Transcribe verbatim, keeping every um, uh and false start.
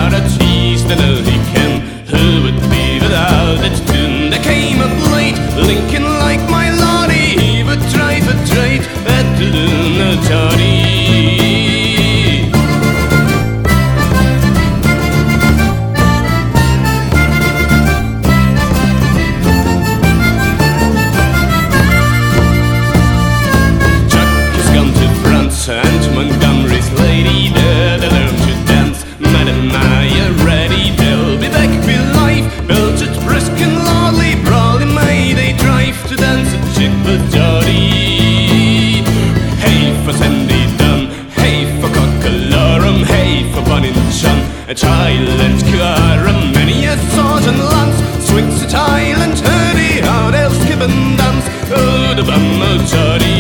out a cheese that he can. Who would be without it? Soon there came up late, Lincoln like my lordy, he would try for trade at the Lunatari. And Montgomery's lady there, they learn to dance. Madam, are you ready? They'll be back with life. Built it brisk and lordly, brawling May they drive to dance a chick with Jody. Hey for Sandy Dunn, hey for Cockalorum, hey for Bonnie Chun, a child and Curum, many a sword and lance, swings a tile and hurdy, how they'll skip and dance. Oh, the bum of Jody.